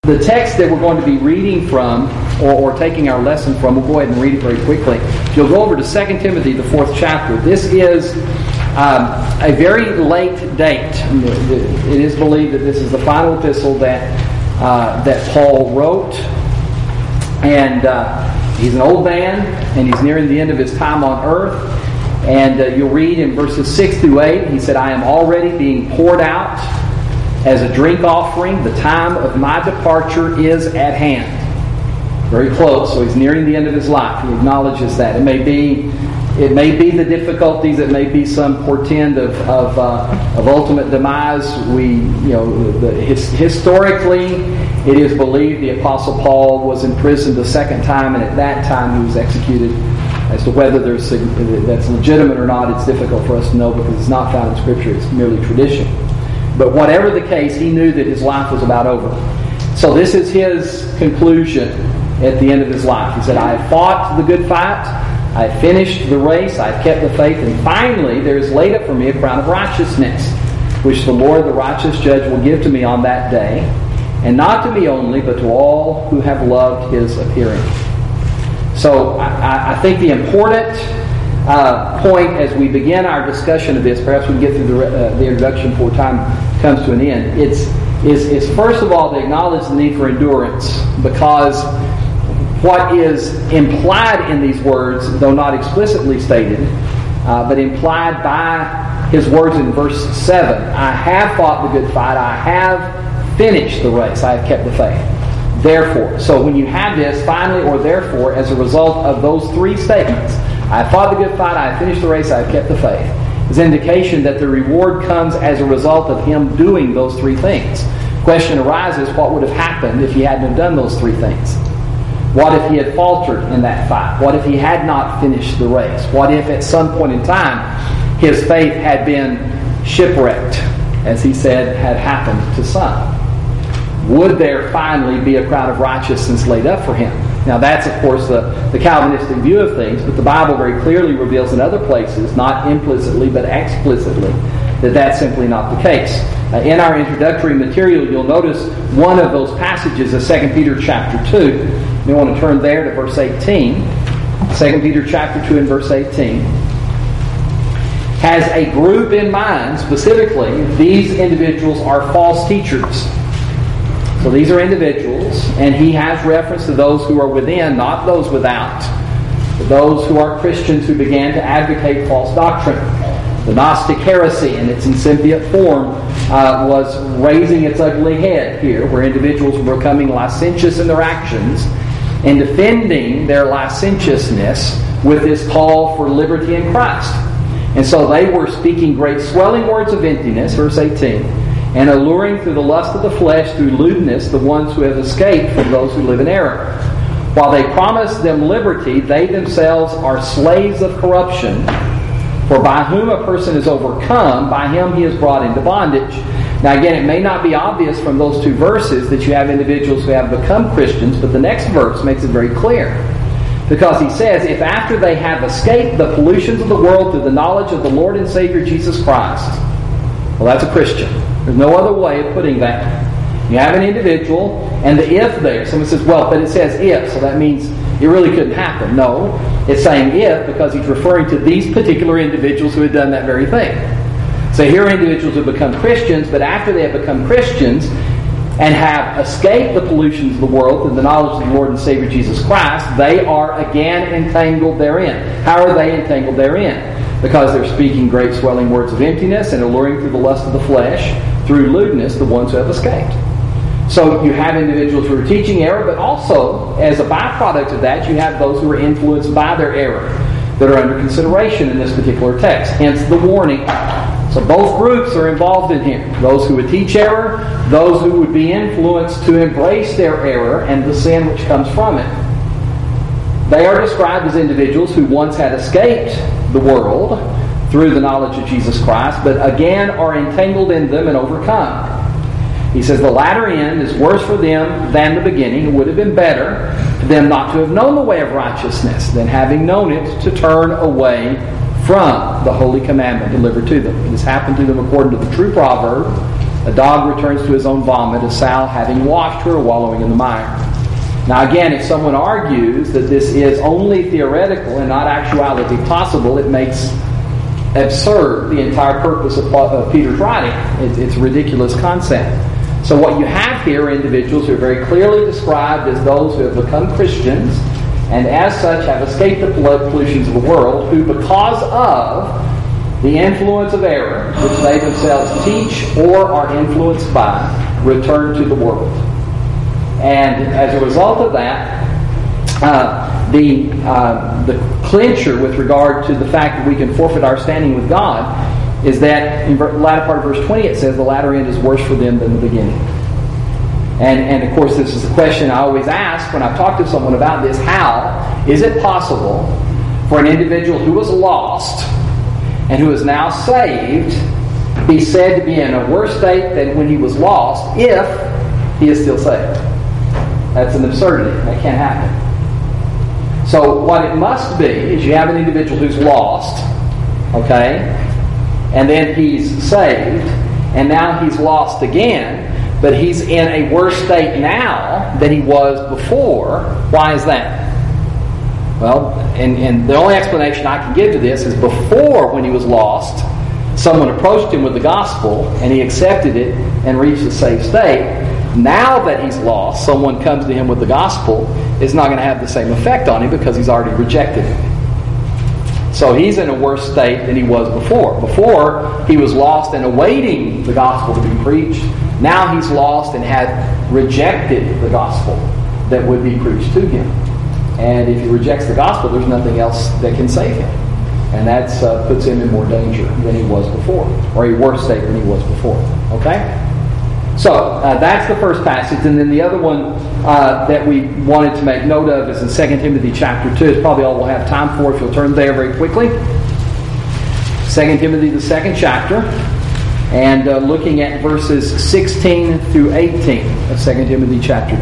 The text that we're going to be reading from, or taking our lesson from, we'll go ahead and read it very quickly. If you'll go over to 2 Timothy, the 4th chapter. This is a very late date. It is believed that this is the final epistle that Paul wrote. And he's an old man, and he's nearing the end of his time on earth. And you'll read in verses 6 through 8, he said, "I am already being poured out as a drink offering. The time of my departure is at hand." Very close. So he's nearing the end of his life. He acknowledges that. It may be the difficulties. It may be some portend of ultimate demise. Historically, it is believed the Apostle Paul was imprisoned a second time, and at that time he was executed. As to whether that's legitimate or not, it's difficult for us to know because it's not found in Scripture. It's merely tradition. But whatever the case, he knew that his life was about over. So this is his conclusion at the end of his life. He said, "I have fought the good fight. I have finished the race. I have kept the faith. And finally, there is laid up for me a crown of righteousness, which the Lord, the righteous judge, will give to me on that day. And not to me only, but to all who have loved his appearing." So I think the important point as we begin our discussion of this, perhaps we can get through the introduction before time comes to an end, is first of all to acknowledge the need for endurance, because what is implied in these words, though not explicitly stated, but implied by his words in verse 7, "I have fought the good fight, I have finished the race, I have kept the faith." Therefore. So when you have this, finally or therefore, as a result of those three statements, "I have fought the good fight, I have finished the race, I have kept the faith," is indication that the reward comes as a result of him doing those three things. Question arises, what would have happened if he hadn't have done those three things? What if he had faltered in that fight? What if he had not finished the race? What if at some point in time his faith had been shipwrecked, as he said had happened to some? Would there finally be a crown of righteousness laid up for him? Now that's, of course, the Calvinistic view of things, but the Bible very clearly reveals in other places, not implicitly but explicitly, that that's simply not the case. In our introductory material, you'll notice one of those passages is 2 Peter chapter 2. You want to turn there to verse 18. 2 Peter chapter 2 and verse 18 has a group in mind, specifically, these individuals are false teachers. So these are individuals, and he has reference to those who are within, not those without. Those who are Christians who began to advocate false doctrine. The Gnostic heresy in its incipient form was raising its ugly head here, where individuals were becoming licentious in their actions and defending their licentiousness with this call for liberty in Christ. And so they were speaking great swelling words of emptiness, verse 18, and alluring through the lust of the flesh, through lewdness, the ones who have escaped from those who live in error. While they promise them liberty, they themselves are slaves of corruption. For by whom a person is overcome, by him he is brought into bondage. Now again, it may not be obvious from those two verses that you have individuals who have become Christians, but the next verse makes it very clear. Because he says, if after they have escaped the pollutions of the world through the knowledge of the Lord and Savior Jesus Christ, well, that's a Christian. There's no other way of putting that. You have an individual, and the if there, someone says, well, but it says if, so that means it really couldn't happen. No, it's saying if because he's referring to these particular individuals who had done that very thing. So here are individuals who have become Christians, but after they have become Christians and have escaped the pollutions of the world through the knowledge of the Lord and Savior Jesus Christ, they are again entangled therein. How are they entangled therein? Because they're speaking great swelling words of emptiness and alluring through the lust of the flesh, through lewdness, the ones who have escaped. So you have individuals who are teaching error, but also, as a byproduct of that, you have those who are influenced by their error that are under consideration in this particular text. Hence the warning. So both groups are involved in here. Those who would teach error, those who would be influenced to embrace their error and the sin which comes from it. They are described as individuals who once had escaped the world through the knowledge of Jesus Christ, but again are entangled in them and overcome. He says the latter end is worse for them than the beginning. It would have been better for them not to have known the way of righteousness than having known it to turn away from the holy commandment delivered to them. It has happened to them according to the true proverb, A dog returns to his own vomit, a sow having washed her, wallowing in the mire. Now again, if someone argues that this is only theoretical and not actuality possible, it makes absurd the entire purpose of Peter's writing. It's a ridiculous concept. So what you have here are individuals who are very clearly described as those who have become Christians and as such have escaped the pollutions of the world, who because of the influence of error, which they themselves teach or are influenced by, return to the world. And as a result of that, the clincher with regard to the fact that we can forfeit our standing with God is that in the latter part of verse 20 it says the latter end is worse for them than the beginning. And of course this is the question I always ask when I talk to someone about this. How is it possible for an individual who was lost and who is now saved be said to be in a worse state than when he was lost if he is still saved? That's an absurdity. That can't happen. So what it must be is you have an individual who's lost, okay, and then he's saved, and now he's lost again, but he's in a worse state now than he was before. Why is that? Well, and the only explanation I can give to this is before, when he was lost, someone approached him with the gospel, and he accepted it and reached a safe state. Now that he's lost, someone comes to him with the gospel, it's not going to have the same effect on him because he's already rejected it. So he's in a worse state than he was before. Before, he was lost and awaiting the gospel to be preached. Now he's lost and had rejected the gospel that would be preached to him. And if he rejects the gospel, there's nothing else that can save him. And that puts him in more danger than he was before, or a worse state than he was before. Okay? So, that's the first passage. And then the other one that we wanted to make note of is in 2 Timothy chapter 2. It's probably all we'll have time for if you'll turn there very quickly. 2 Timothy, the second chapter. And looking at verses 16 through 18 of 2 Timothy chapter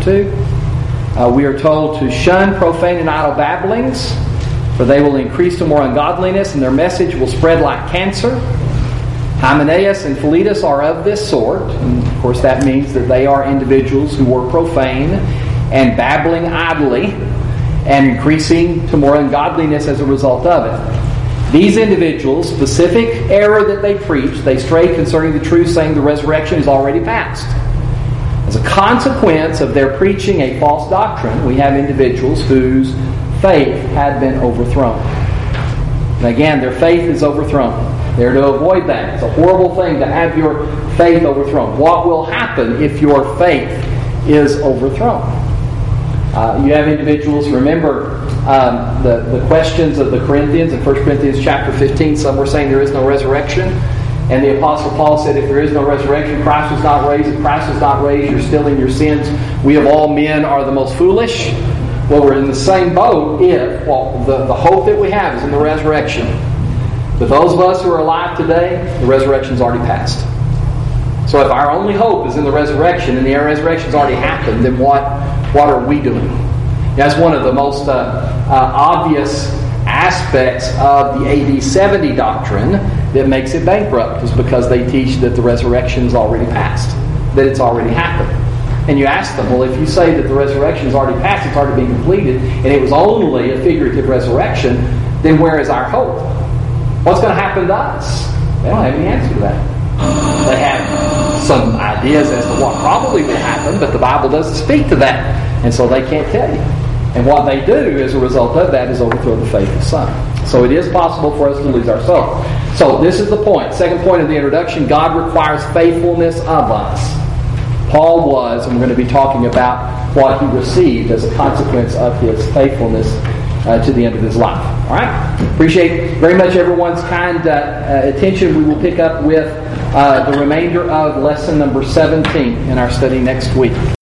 2. We are told to shun profane and idle babblings, for they will increase to more ungodliness, and their message will spread like cancer. Hymenaeus and Philetus are of this sort. And of course that means that they are individuals who were profane and babbling idly and increasing to more ungodliness as a result of it. These individuals, specific error that they preach, they stray concerning the truth, saying the resurrection is already past. As a consequence of their preaching a false doctrine, we have individuals whose faith had been overthrown. And again, their faith is overthrown. They're to avoid that. It's a horrible thing to have your faith overthrown. What will happen if your faith is overthrown? You have individuals, remember the questions of the Corinthians in 1 Corinthians chapter 15. Some were saying there is no resurrection. And the Apostle Paul said, if there is no resurrection, Christ was not raised. If Christ was not raised, you're still in your sins. We of all men are the most foolish. Well, we're in the same boat if the hope that we have is in the resurrection. But those of us who are alive today, the resurrection's already passed. So if our only hope is in the resurrection and the resurrection's already happened, then what are we doing? That's one of the most obvious aspects of the AD 70 doctrine that makes it bankrupt, is because they teach that the resurrection is already passed, that it's already happened. And you ask them, well, if you say that the resurrection is already passed, it's already been completed, and it was only a figurative resurrection, then where is our hope? What's going to happen to us? They don't have any answer to that. They have some ideas as to what probably will happen, but the Bible doesn't speak to that, and so they can't tell you. And what they do as a result of that is overthrow the faith of some. So it is possible for us to lose our soul. So this is the point. Second point of the introduction, God requires faithfulness of us. Paul was, and we're going to be talking about what he received as a consequence of his faithfulness to the end of his life. All right? Appreciate very much everyone's kind attention. We will pick up with the remainder of lesson number 17 in our study next week.